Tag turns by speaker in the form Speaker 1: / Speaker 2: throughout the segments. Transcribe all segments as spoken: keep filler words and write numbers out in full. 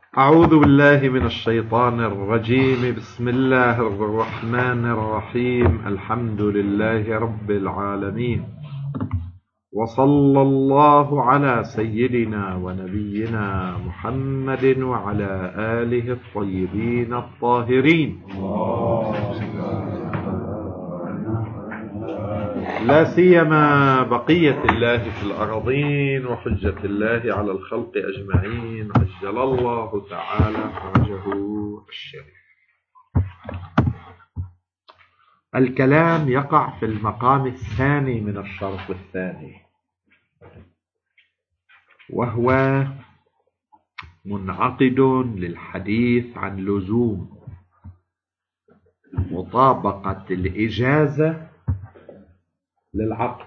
Speaker 1: أعوذ بالله من الشيطان الرجيم. بسم الله الرحمن الرحيم. الحمد لله رب العالمين، وصلى الله على سيدنا ونبينا محمد وعلى آله الطيبين الطاهرين، لا سيما بقية الله في الأرضين وحجة الله على الخلق أجمعين، عجل الله تعالى فرجه الشريف. الكلام يقع في المقام الثاني من الشرط الثاني، وهو منعقد للحديث عن لزوم مطابقة الإجازة للعقد،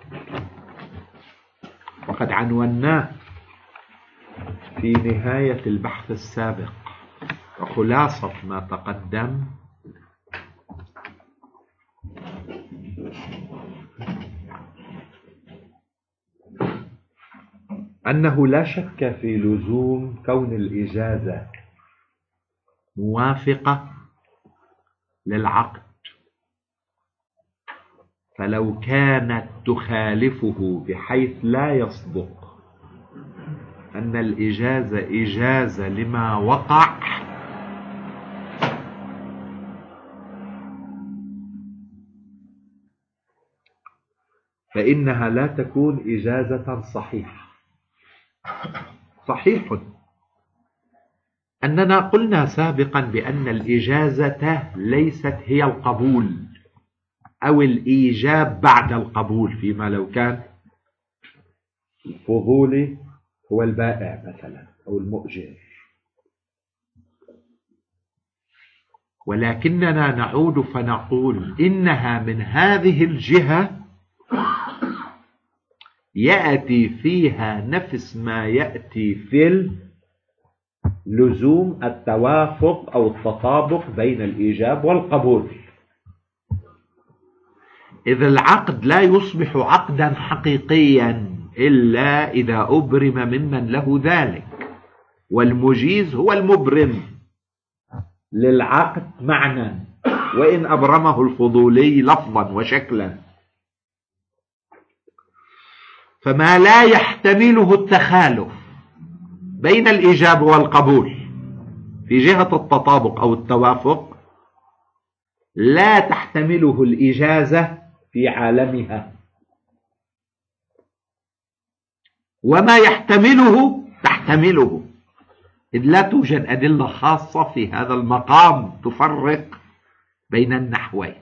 Speaker 1: وقد عنوناه في نهاية البحث السابق. وخلاصة ما تقدم أنه لا شك في لزوم كون الإجازة موافقة للعقد، فلو كانت تخالفه بحيث لا يصدق أن الإجازة إجازة لما وقع، فإنها لا تكون إجازة صحيحة. صحيح أننا قلنا سابقا بأن الإجازة ليست هي القبول أو الإيجاب بعد القبول، فيما لو كان الفضولي هو البائع مثلا أو المؤجر، ولكننا نعود فنقول إنها من هذه الجهة يأتي فيها نفس ما يأتي في اللزوم التوافق أو التطابق بين الإيجاب والقبول، إذ العقد لا يصبح عقدا حقيقيا إلا إذا أبرم ممن له ذلك، والمجيز هو المبرم للعقد معنى وإن أبرمه الفضولي لفظا وشكلا. فما لا يحتمله التخالف بين الإيجاب والقبول في جهة التطابق أو التوافق لا تحتمله الإجازة في عالمها، وما يحتمله تحتمله، إذ لا توجد أدلة خاصة في هذا المقام تفرق بين النحوين.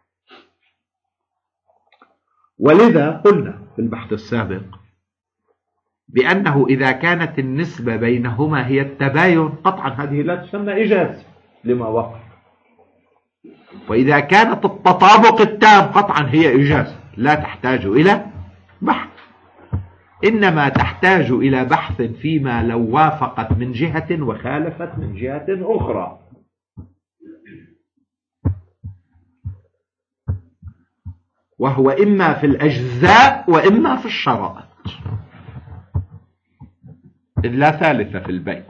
Speaker 1: ولذا قلنا في البحث السابق بأنه إذا كانت النسبة بينهما هي التباين، قطعا هذه لا تسمى إجازة لما وقع، وإذا كانت التطابق التام قطعا هي إجازة لا تحتاج إلى بحث، إنما تحتاج إلى بحث فيما لو وافقت من جهة وخالفت من جهة أخرى. وهو إما في الأجزاء وإما في الشرائط، إذ لا ثالث في البيت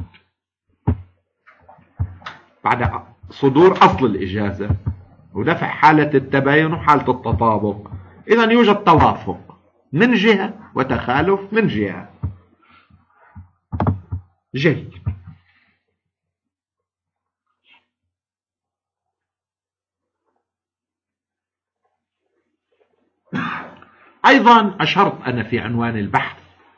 Speaker 1: بعد صدور أصل الإجازة ودفع حالة التباين وحالة التطابق. إذن يوجد توافق من جهة وتخالف من جهة. جيد. أيضا أشرت أنا في عنوان البحث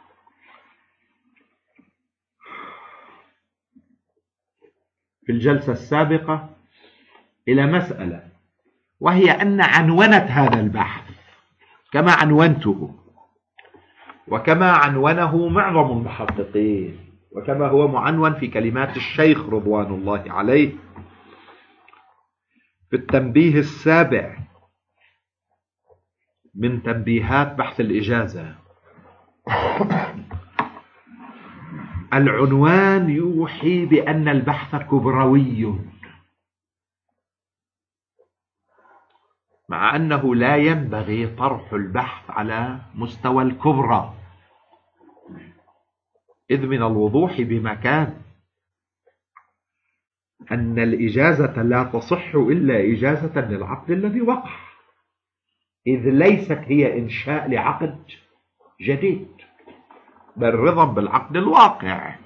Speaker 1: في الجلسة السابقة إلى مسألة، وهي أن عنونة هذا البحث كما عنونته وكما عنونه معظم المحققين وكما هو معنون في كلمات الشيخ رضوان الله عليه في التنبيه السابع من تنبيهات بحث الإجازة، العنوان يوحي بأن البحث كبروي، مع أنه لا ينبغي طرح البحث على مستوى الكبرى، إذ من الوضوح بمكان أن الإجازة لا تصح إلا إجازة للعقد الذي وقع، إذ ليست هي إنشاء لعقد جديد بل رضا بالعقد الواقع.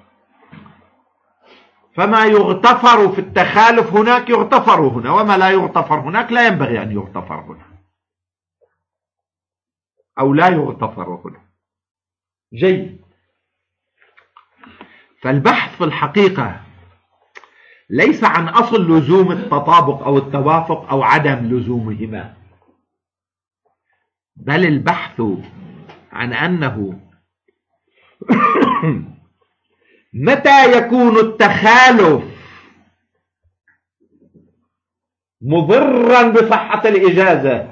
Speaker 1: فما يغتفر في التخالف هناك يغتفر هنا، وما لا يغتفر هناك لا ينبغي أن يغتفر هنا، أو لا يغتفر هنا. جيد. فالبحث في الحقيقة ليس عن أصل لزوم التطابق أو التوافق أو عدم لزومهما، بل البحث عن أنه متى يكون التخالف مضرا بصحة الإجازة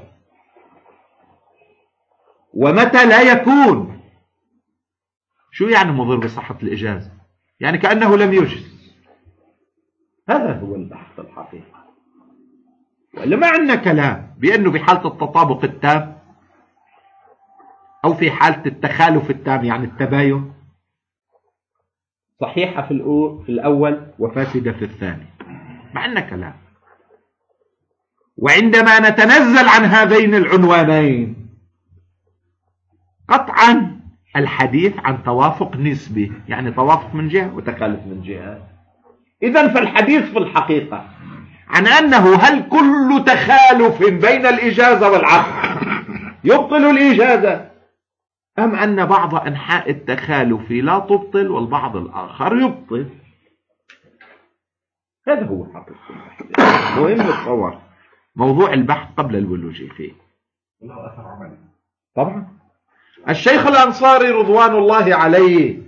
Speaker 1: ومتى لا يكون. شو يعني مضر بصحة الإجازة؟ يعني كأنه لم يجز. هذا هو البحث الحقيقي. وإلا ما عندنا كلام بأنه في حالة التطابق التام أو في حالة التخالف التام يعني التباين صحيحة في الأول وفاسدة في الثاني، ما عندنا كلام. وعندما نتنزل عن هذين العنوانين قطعا الحديث عن توافق نسبي، يعني توافق من جهة وتخالف من جهة. إذن فالحديث في الحقيقة عن أنه هل كل تخالف بين الإجازة والعقد يبطل الإجازة، أم أن بعض أنحاء التخالف لا تبطل والبعض الآخر يبطل. هذا هو حقيقة البحث. مهم التصور موضوع البحث قبل الولوج فيه. طبعا الشيخ الأنصاري رضوان الله عليه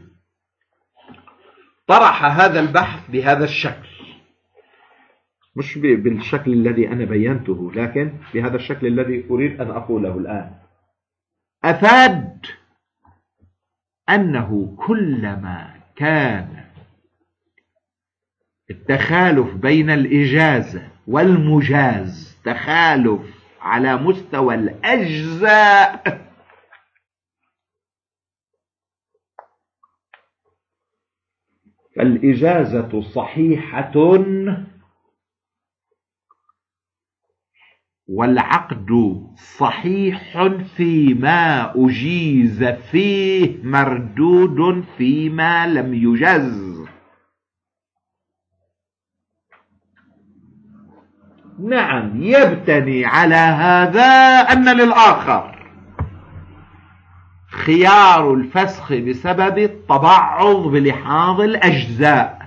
Speaker 1: طرح هذا البحث بهذا الشكل، مش بالشكل الذي أنا بينته، لكن بهذا الشكل الذي أريد أن أقوله الآن. أفاد أنه كلما كان التخالف بين الإجازة والمجاز تخالف على مستوى الأجزاء فالإجازة صحيحة والعقد صحيح فيما أجيز فيه مردود فيما لم يجز. نعم، يبتني على هذا أن للآخر خيار الفسخ بسبب التبعض بلحاظ الأجزاء.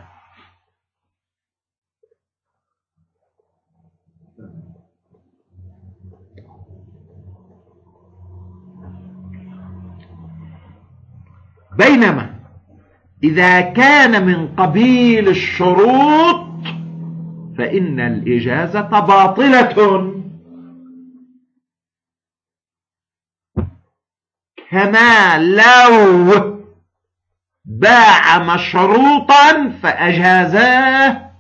Speaker 1: بينما إذا كان من قبيل الشروط فإن الإجازة باطلة، كما لو باع مشروطا فأجازاه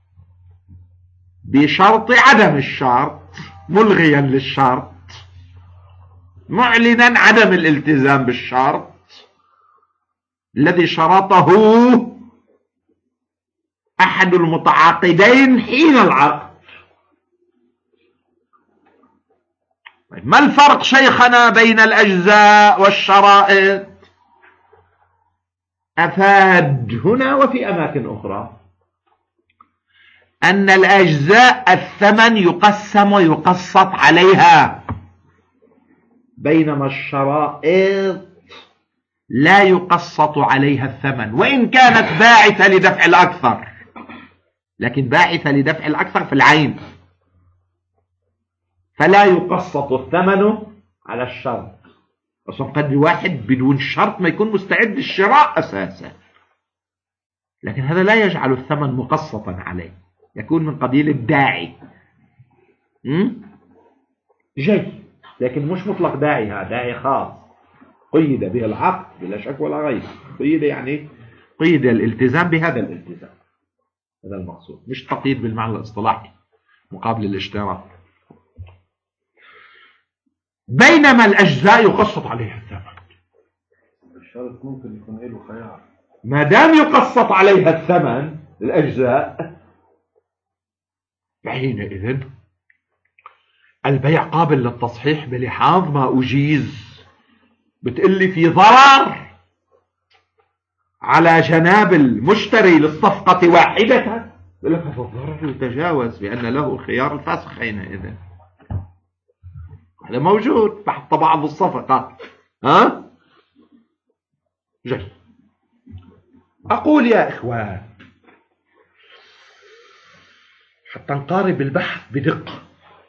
Speaker 1: بشرط عدم الشرط، ملغيا للشرط، معلنا عدم الالتزام بالشرط الذي شرطه أحد المتعاقدين حين العقد. ما الفرق شيخنا بين الأجزاء والشرائط؟ أفاد هنا وفي أماكن أخرى أن الأجزاء الثمن يقسم ويقسط عليها، بينما الشرائط لا يقسط عليها الثمن، وإن كانت باعثة لدفع الأكثر، لكن باعثة لدفع الأكثر في العين، فلا يقسط الثمن على الشرط. أصلا قد واحد بدون شرط ما يكون مستعد للشراء أساسا، لكن هذا لا يجعل الثمن مقسطا عليه، يكون من قبيل الداعي. جيد، لكن مش مطلق داعي، هذا داعي خاص قيد به العقد بلا شك ولا غير. قيد يعني قيد الالتزام بهذا الالتزام، هذا المقصود، مش تقييد بالمعنى الاصطلاحي مقابل الاشتراك. بينما الأجزاء يقسط عليها الثمن.
Speaker 2: الشرط ممكن يكون له خيار،
Speaker 1: ما دام يقسط عليها الثمن الأجزاء فحينئذ البيع قابل للتصحيح بلحاظ ما أجيز. بتقلي في ضرر على جناب المشتري للصفقة واحدة، بقول لك هذا الضرر يتجاوز بأن له خيار الفسخ حينئذ. هذا موجود تحت بعض الصفقة. ها جيد. أقول يا إخوان حتى نقارب البحث بدقة،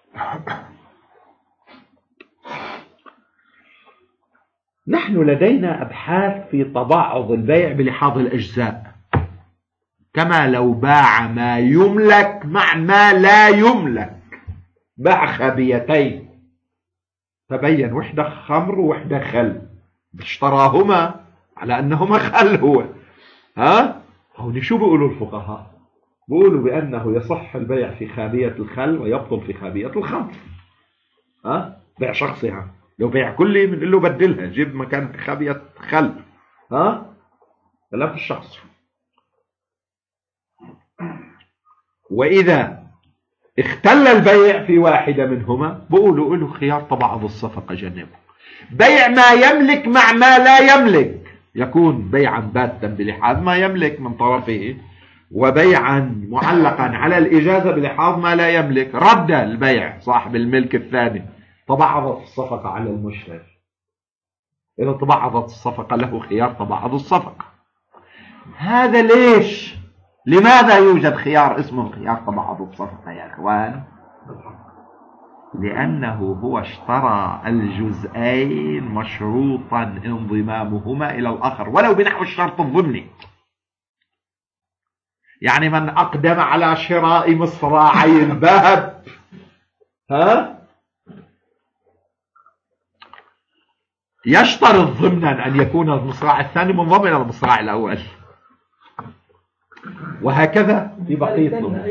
Speaker 1: نحن لدينا أبحاث في تبعض البيع بلحاظ الأجزاء، كما لو باع ما يملك مع ما لا يملك. باع خابيتين، تبين وحدة خمر ووحدة خل، اشتراهما على أنهما خل. هو ها هون شو بيقولوا الفقهاء؟ بيقولوا بأنه يصح البيع في خابية الخل ويبطل في خابية الخمر. ها بيع شخصها، لو بيع كلي بنقول له بدلها، جيب مكان خابية خل. ها كلام الشخص. وإذا اختل البيع في واحدة منهما بقولوا له خيار تبعض الصفقة جنبه. بيع ما يملك مع ما لا يملك يكون بيعا باتا بلحاظ ما يملك من طرفه، وبيعا معلقا على الإجازة بلحاظ ما لا يملك. رد البيع صاحب الملك الثاني، تبعضت الصفقة على المشتري. إذا تبعضت الصفقة له خيار تبعض الصفقة. هذا ليش؟ لماذا يوجد خيار اسمه خيار تبعض الصفقة يا إخوان؟ لأنه هو اشترى الجزئين مشروطا انضمامهما إلى الآخر ولو بنحو الشرط الضمني. يعني من أقدم على شراء مصراعي الذهب ها يشترط ضمنا أن يكون المصراع الثاني منضم إلى المصراع الأول، وهكذا في بقية الضمن.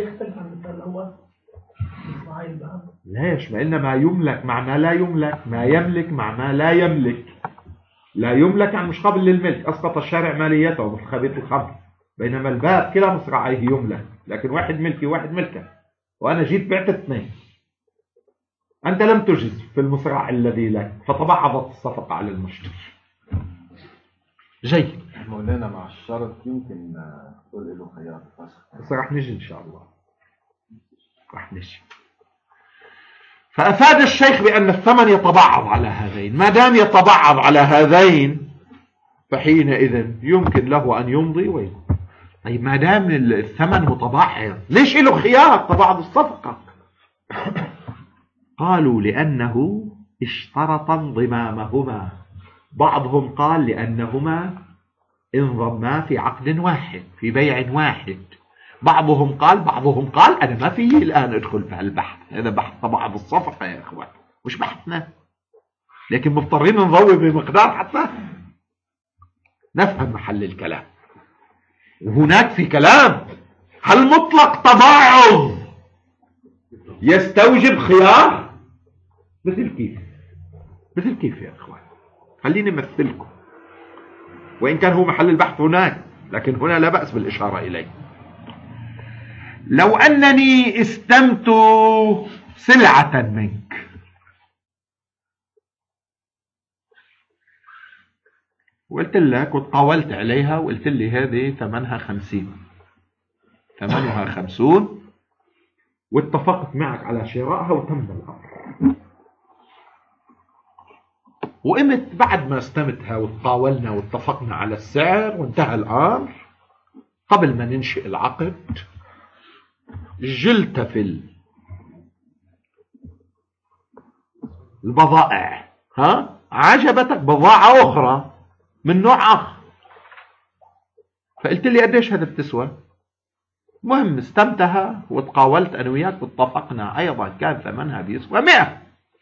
Speaker 1: ليش؟ ما إلا ما يملك مع ما لا يملك، ما يملك مع ما لا يملك. لا يملك يعني مش قابل للملك، أسقط الشارع ماليته مثل خبيث الخمر. بينما الباب كلا مصراعيه يملك، لكن واحد ملكي وواحد ملكه، وأنا جيت بعت اثنين، أنت لم تجز في المصراع الذي لك، فتبعضت الصفقة على المشتري. جيد.
Speaker 2: مولانا مع الشرط يمكن تقول له خيار الفسخ،
Speaker 1: بس رح نجي إن شاء الله، رح نجي. فأفاد الشيخ بأن الثمن يتبعض على هذين. ما دام يتبعض على هذين فحينئذ يمكن له أن يمضي ويمضي. طيب ما دام الثمن متبعض ليش له خيار تبعض الصفقة؟ قالوا لأنه اشترط انضمامهما. بعضهم قال لأنهما انضما في عقد واحد في بيع واحد. بعضهم قال بعضهم قال أنا ما فيه الآن أدخل في هالبحث، هذا بحث تبعض الصفقة يا إخوان، مش بحثنا، لكن مضطرين نضوي بمقدار حتى نفهم محل الكلام. وهناك في كلام هل مطلق تباعض يستوجب خيار؟ مثل كيف؟ مثل كيف يا إخوان؟ خليني أمثلكم، وإن كان هو محل البحث هناك، لكن هنا لا بأس بالإشارة إليه. لو أنني استمت سلعة منك وقلت لك وتقاولت عليها وقلت لي هذه ثمنها خمسين، ثمنها خمسون، واتفقت معك على شرائها وتم الأمر، وقمت بعد ما استمتها وتقاولنا واتفقنا على السعر وانتهى الأمر، قبل ما ننشئ العقد جلت في البضائع، ها عجبتك بضاعة أخرى من نوع آخر، فقلت لي قديش هذا بتسوى؟ مهم استمتها وتقاولت أنا وياك واتفقنا أيضا كان ثمنها بيسوى مئة.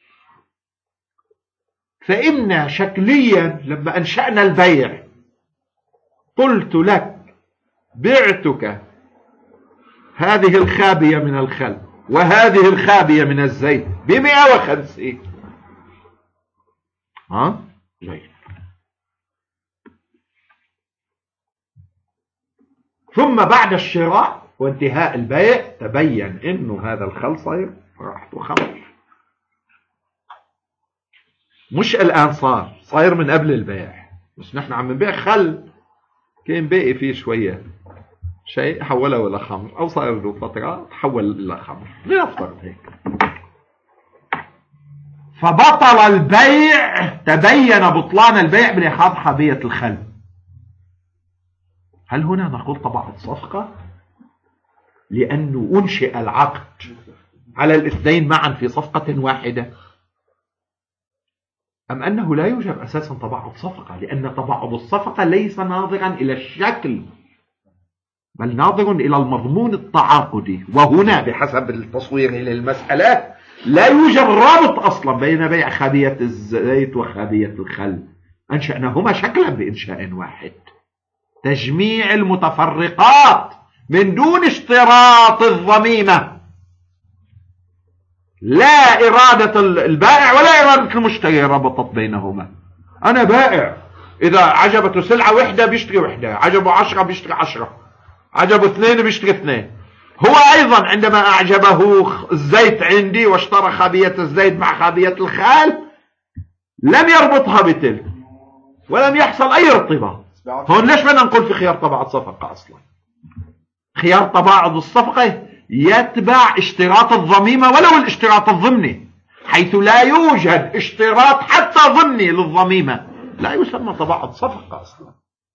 Speaker 1: فإن شكليا لما أنشأنا البيع قلت لك بعتك هذه الخابية من الخل وهذه الخابية من الزيت بمئة وخمسين. ها جيد. ثم بعد الشراء وانتهاء البيع تبين انه هذا الخل صاير راحته خمر. مش الان صار صاير من قبل البيع، بس نحن عم نبيع خل كان باقي فيه شويه شيء حوله الى خمر، او صار له فتره تحول الى خمر، لنفترض هيك. فبطل البيع، تبين بطلان البيع بلحاظ خبية الخل. هل هنا نقول طبعا صفقة لأنه أنشئ العقد على الاثنين معا في صفقة واحدة، أم أنه لا يوجد أساسا تباعد صفقة، لأن تباعد الصفقة ليس ناظرا إلى الشكل بل ناظر إلى المضمون التعاقدي. وهنا بحسب التصوير للمسألة لا يوجد رابط أصلا بين بيع خابية الزيت وخابية الخل، أنشأناهما شكلا بإنشاء واحد، تجميع المتفرقات من دون اشتراط الضميمة، لا إرادة البائع ولا إرادة المشتري ربطت بينهما. أنا بائع، إذا عجبته سلعة وحدة بيشتري وحدة، عجبه عشرة بيشتري عشرة، عجبه اثنين بيشتري اثنين. هو أيضا عندما أعجبه الزيت عندي واشترى خابية الزيت مع خابية الخال لم يربطها بتلك ولم يحصل أي ارتباط. هون ليش بدنا نقول في خيار تباعد صفقة أصلا؟ خيار تباعد الصفقة يتبع اشتراط الضميمة ولو الاشتراط الضمني، حيث لا يوجد اشتراط حتى ضمني للضميمة لا يسمى تباعد صفقة أصلا.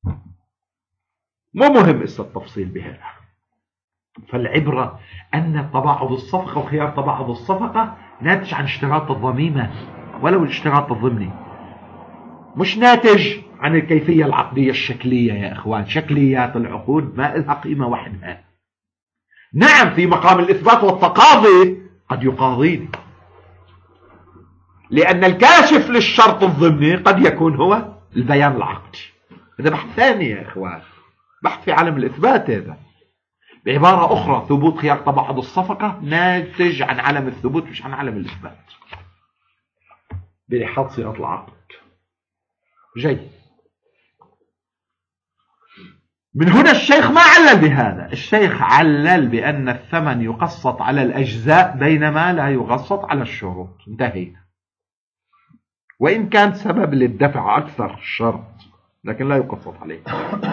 Speaker 1: مو مهم إسا التفصيل بهذا. فالعبرة أن تباعد الصفقة وخيار تباعد الصفقة ناتج عن اشتراط الضميمة ولو الاشتراط الضمني، مش ناتج عن الكيفية العقدية الشكلية. يا إخوان، شكليات العقود ما لها قيمة وحدها. نعم في مقام الإثبات والتقاضي قد يقاضيني، لأن الكاشف للشرط الضمني قد يكون هو البيان العقدي. هذا بحث ثاني يا إخوان، بحث في عالم الإثبات. هذا بعبارة أخرى ثبوت خيار تباعد الصفقة ناتج عن عالم الثبوت مش عن عالم الإثبات بلحاظ صيغة العقد. جيد. من هنا الشيخ ما علل بهذا، الشيخ علل بأن الثمن يقسط على الأجزاء بينما لا يقسط على الشروط. انتهينا. وإن كان سبب للدفع أكثر الشرط لكن لا يقسط عليه.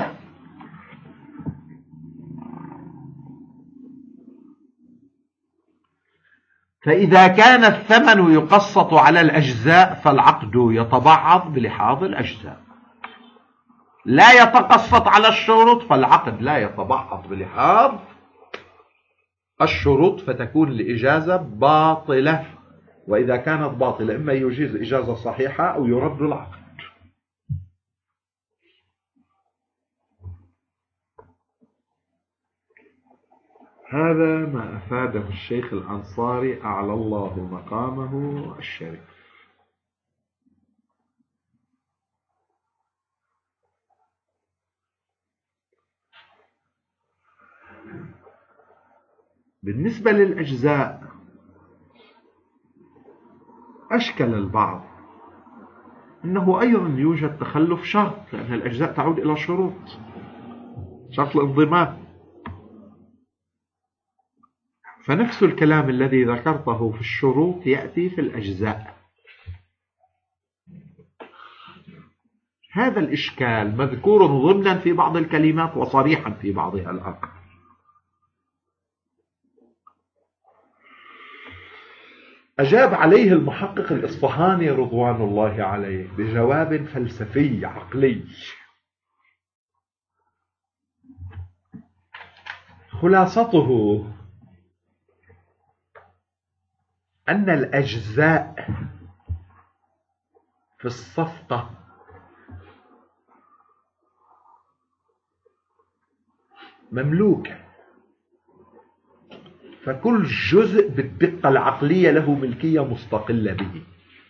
Speaker 1: فإذا كان الثمن يقسط على الأجزاء فالعقد يتبعض بلحاظ الأجزاء، لا يتقسط على الشروط فالعقد لا يتبعض بلحاظ الشروط، فتكون الإجازة باطلة. وإذا كانت باطلة إما يجيز إجازة صحيحة أو يرد العقد. هذا ما أفاده الشيخ الأنصاري أعلى الله مقامه الشريف. بالنسبة للأجزاء أشكل البعض أنه أيضا يوجد تخلف شرط، لأن الأجزاء تعود إلى شروط، شرط الانضمام. فنفس الكلام الذي ذكرته في الشروط يأتي في الأجزاء. هذا الإشكال مذكور ضمنا في بعض الكلمات وصريحا في بعضها الآخر. أجاب عليه المحقق الإصفهاني رضوان الله عليه بجواب فلسفي عقلي. خلاصته أن الأجزاء في الصفقة مملوكة، فكل جزء بالدقة العقلية له ملكية مستقلة به.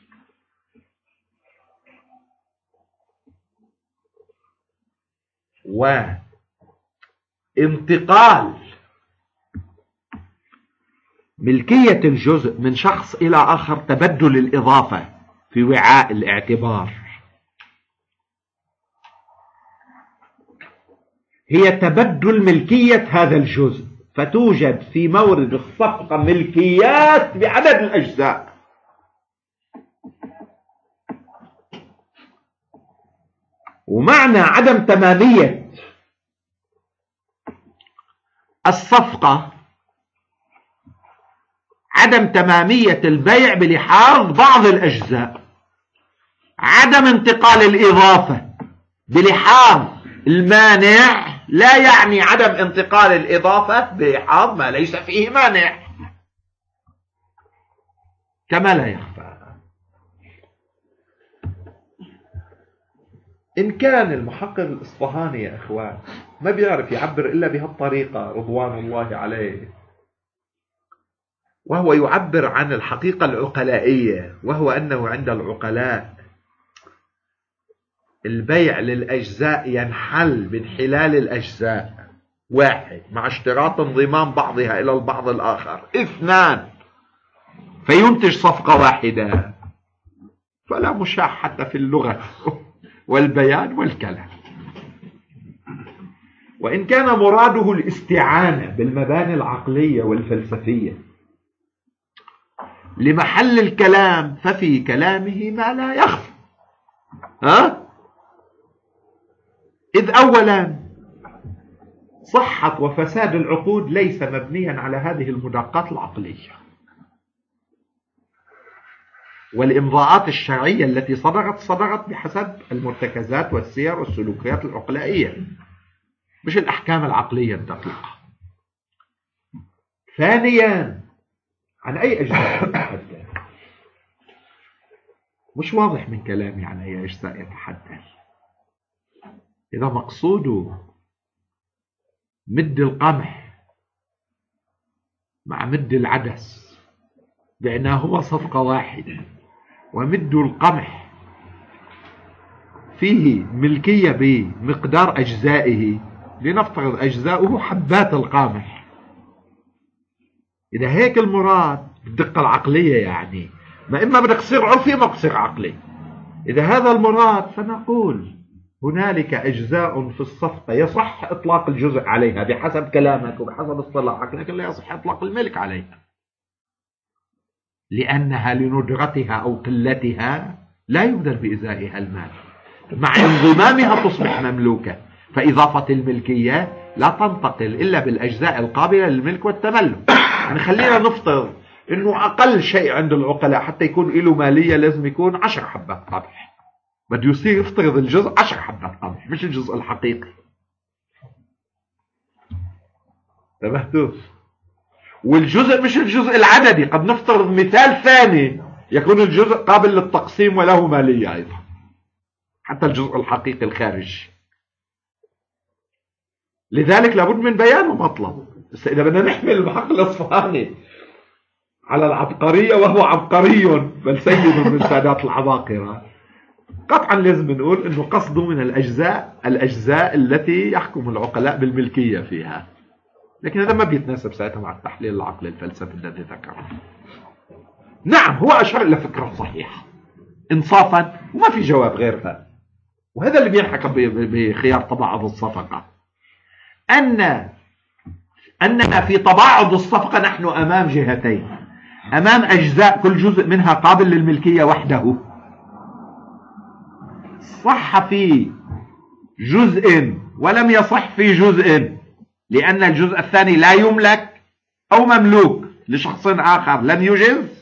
Speaker 1: وانتقال ملكية الجزء من شخص إلى آخر تبدل الإضافة في وعاء الاعتبار، هي تبدل ملكية هذا الجزء. فتوجد في مورد الصفقة ملكيات بعدد الأجزاء. ومعنى عدم تمامية الصفقة عدم تمامية البيع بلحاظ بعض الأجزاء، عدم انتقال الإضافة بلحاظ المانع لا يعني عدم انتقال الإضافة بلحاظ ما ليس فيه مانع، كما لا يخفى. إن كان المحقق الإصفهاني يا إخوان ما بيعرف يعبر إلا بهالطريقة رضوان الله عليه، وهو يعبر عن الحقيقة العقلائية، وهو أنه عند العقلاء البيع للأجزاء ينحل بانحلال الأجزاء، واحد مع اشتراط انضمام بعضها إلى البعض الآخر، اثنان فينتج صفقة واحدة، فلا مشاح حتى في اللغة والبيان والكلام. وإن كان مراده الاستعانة بالمباني العقلية والفلسفية لمحل الكلام، ففي كلامه ما لا يخفى. ها؟ إذ أولا صحة وفساد العقود ليس مبنيا على هذه المدقات العقلية، والإمضاءات الشرعية التي صدرت صدرت بحسب المرتكزات والسير والسلوكيات العقلائية، مش الأحكام العقلية الدقيقة. ثانيا، عن أي أجزاء يتحدث؟ مش واضح من كلامي عن أي أجزاء يتحدث. إذا مقصوده مد القمح مع مد العدس بعناهما صفقة واحدة، ومد القمح فيه ملكية بمقدار أجزائه، لنفترض أجزاؤه حبات القمح، إذا هيك المراد بالدقة العقلية، يعني ما إما بدك تصير عرفي ما بتصير عقلي. إذا هذا المراد فنقول هنالك أجزاء في الصفقة يصح إطلاق الجزء عليها بحسب كلامك وبحسب اصطلاحك، لكن لا يصح إطلاق الملك عليها، لأنها لندرتها أو قلتها لا يبذل بإزائها المال، مع انضمامها تصبح مملوكة، فإضافة الملكية لا تنتقل إلا بالأجزاء القابلة للملك والتملك. يعني خلينا نفترض إنه أقل شيء عند العقلاء حتى يكون له مالية لازم يكون عشر حبات قمح، بده يصير يفترض الجزء عشر حبات قمح مش الجزء الحقيقي. انتبهتوا؟ والجزء مش الجزء العددي، قد نفترض مثال ثاني يكون الجزء قابل للتقسيم وله مالية أيضا، حتى الجزء الحقيقي الخارجي. لذلك لابد من بيان ومطلب. بس إذا بدنا نحمل المحقق الإصفهاني على العبقرية، وهو عبقري بل سيد من سادات العباقرة، قطعا لازم نقول انه قصده من الاجزاء الاجزاء التي يحكم العقلاء بالملكية فيها، لكن هذا ما بيتناسب ساعتها مع التحليل العقلي الفلسفي الذي ذكره. نعم هو اشار الى فكرة صحيحة انصافا وما في جواب غيرها، وهذا اللي بينحكى بخيار تباعد الصفقة، ان اننا في تباعد الصفقة نحن امام جهتين، امام اجزاء كل جزء منها قابل للملكية وحده، صح في جزء ولم يصح في جزء، لأن الجزء الثاني لا يملك أو مملوك لشخص آخر لم يجز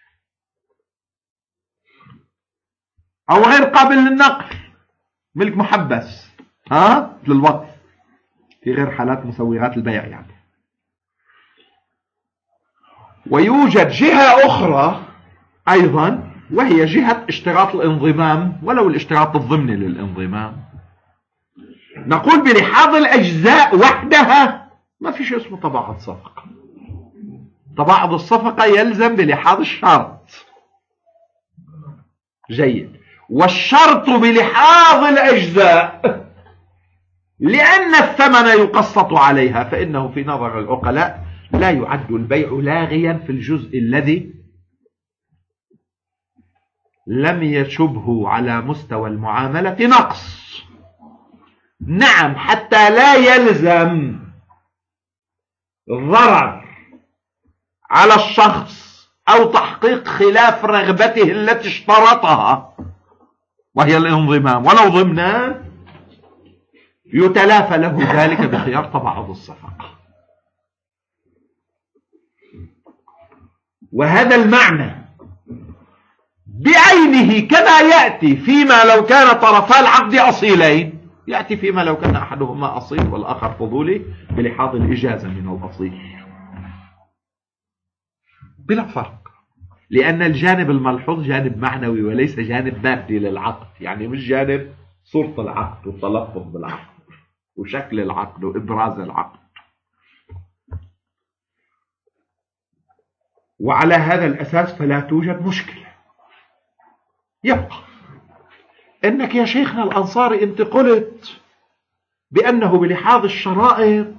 Speaker 1: أو غير قابل للنقل، ملك محبس ها للوقف في غير حالات مسوغات البيع يعني. ويوجد جهة أخرى أيضا وهي جهة اشتراط الانضمام ولو الاشتراط الضمني للانضمام، نقول بلحاظ الأجزاء وحدها ما في شيء اسمه تباعد صفقة. تباعد الصفقة يلزم بلحاظ الشرط. جيد. والشرط بلحاظ الأجزاء لأن الثمن يقسط عليها، فإنه في نظر العقلاء لا يعد البيع لاغيا في الجزء الذي لم يشبه على مستوى المعاملة نقص. نعم حتى لا يلزم ضرر على الشخص أو تحقيق خلاف رغبته التي اشترطها وهي الانضمام ولو ضمنا، يتلافى له ذلك بخيار تباعد الصفقة. وهذا المعنى بعينه كما يأتي فيما لو كان طرفا العقد أصيلين، يأتي فيما لو كان أحدهما أصيل والآخر فضولي بلحاظ الإجازة من الأصيل بلا فرق، لأن الجانب الملحوظ جانب معنوي وليس جانب مادي للعقد، يعني مش جانب صورة العقد والتلفظ بالعقد وشكل العقد وإبراز العقد. وعلى هذا الأساس فلا توجد مشكلة. يبقى إنك يا شيخنا الأنصاري أنت قلت بأنه بلحاظ الشرائط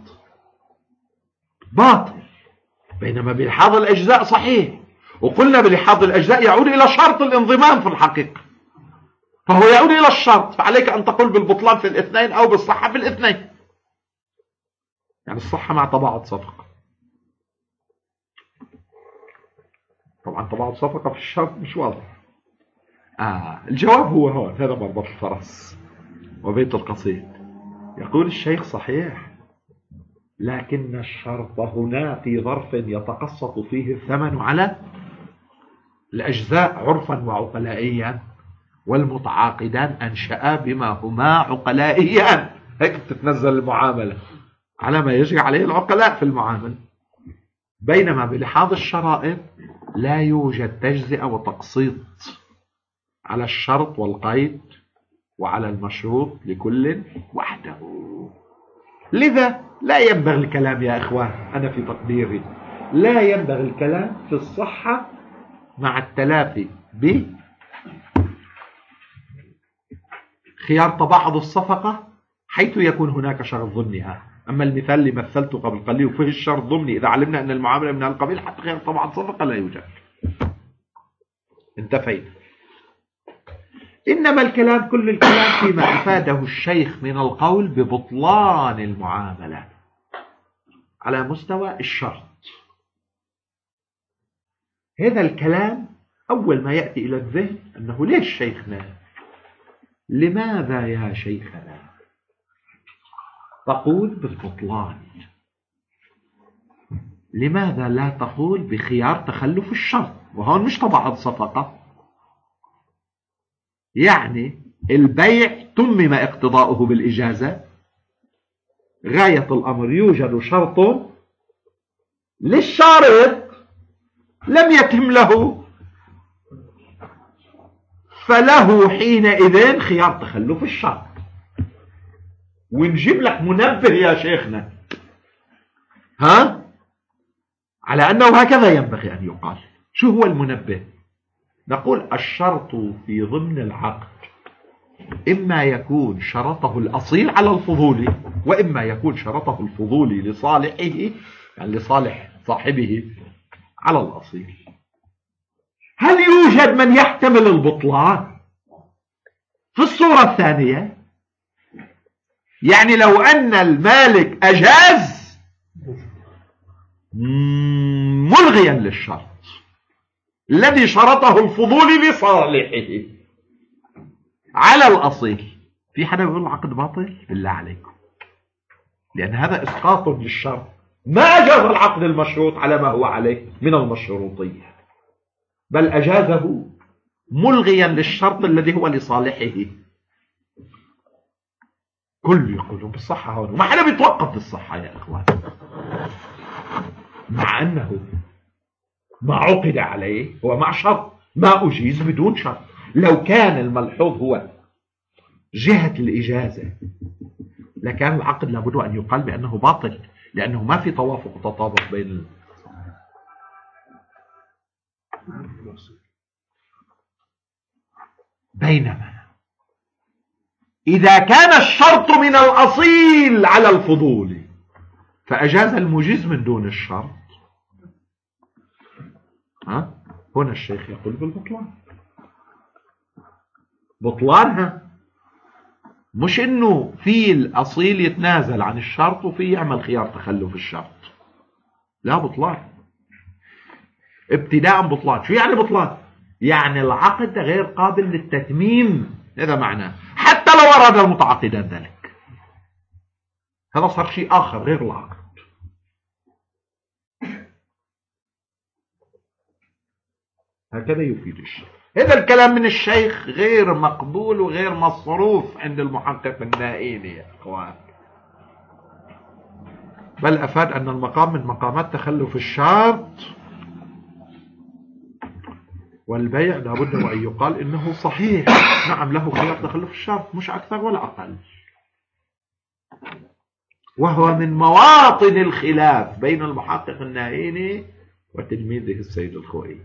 Speaker 1: باطل، بينما بلحاظ الأجزاء صحيح، وقلنا بلحاظ الأجزاء يعود إلى شرط الانضمام في الحقيقة، فهو يعود إلى الشرط، فعليك أن تقول بالبطلان في الاثنين أو بالصحة في الاثنين، يعني الصحة مع تباعد صفقة. طبعا تباعد صفقة في الشرط مش واضح. آه الجواب هو هون، هذا مربط الفرس وبيت القصيد. يقول الشيخ صحيح، لكن الشرط هنا في ظرف يتقسط فيه الثمن على الأجزاء عرفا وعقلائيا، والمتعاقدان أنشأ بما هما عقلائيان، هيك تتنزل المعاملة على ما يجري عليه العقلاء في المعاملة. بينما بلحاظ الشرائط لا يوجد تجزئة وتقسيط على الشرط والقيد وعلى المشروط لكل وحده. لذا لا ينبغي الكلام يا إخوان، أنا في تقديري لا ينبغي الكلام في الصحة مع التلافي بخيار تباعد الصفقة حيث يكون هناك شرط ضمنها. أما المثال اللي مثلته قبل قليل وفيه الشرط ضمني، إذا علمنا أن المعاملة من هالقبيل حتى خيار تباعد الصفقة لا يوجد، انتفينا. إنما الكلام كل الكلام فيما أفاده الشيخ من القول ببطلان المعاملة على مستوى الشرط. هذا الكلام أول ما يأتي إلى الذهن أنه ليش شيخنا، لماذا يا شيخنا تقول بالبطلان؟ لماذا لا تقول بخيار تخلف الشرط؟ وهون مش تباعد صفقة، يعني البيع تمم اقتضاؤه بالإجازة، غاية الأمر يوجد شرط للشارط لم يتم له، فله حينئذ خيار تخلف الشرط. ونجيب لك منبه يا شيخنا ها على أنه هكذا ينبغي أن يقال. شو هو المنبه؟ نقول الشرط في ضمن العقد إما يكون شرطه الأصيل على الفضولي، وإما يكون شرطه الفضولي لصالحه، يعني لصالح صاحبه على الأصيل. هل يوجد من يحتمل البطلان في الصورة الثانية؟ يعني لو أن المالك أجاز ملغيا للشرط الذي شرطه الفضولي لصالحه على الأصيل، في حدا يقول العقد باطل؟ بالله عليكم، لأن هذا إسقاط للشرط، ما أجاز العقد المشروط على ما هو عليه من المشروطية، بل أجازه ملغيا للشرط الذي هو لصالحه. كل يقولون بالصحة هون، وما حدا بيتوقف بالصحة يا إخوان، مع أنه ما عقد عليه هو مع شرط، ما أجيز بدون شرط. لو كان الملحوظ هو جهة الإجازة لكان العقد لابد أن يقال بأنه باطل، لأنه ما في توافق وتطابق بين ال... بينما إذا كان الشرط من الأصيل على الفضول فأجاز المجيز من دون الشرط، ها؟ هنا الشيخ يقول بالبطلان. بطلانها مش إنه في الأصيل يتنازل عن الشرط وفي يعمل خيار تخلف الشرط، لا بطلان، ابتداء بطلان. شو يعني بطلان؟ يعني العقد غير قابل للتتميم، هذا معناه، حتى لو أراد المتعاقدان ذلك، هذا صار شيء آخر غير العقد. هكذا يفيد الشيخ. هذا الكلام من الشيخ غير مقبول وغير مصروف عند المحقق النائيني يا أخوان، بل أفاد أن المقام من مقامات تخلف الشرط، والبيع لابد وأن يقال إنه صحيح، نعم له خيار تخلف الشرط، مش أكثر ولا أقل، وهو من مواطن الخلاف بين المحقق النائيني وتلميذه السيد الخوئي.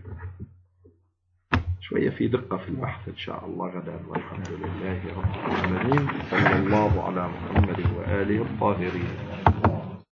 Speaker 1: شوية في دقة في البحث إن شاء الله غدا، والحمد لله رب العالمين، صلى الله على محمد وآله الطاهرين.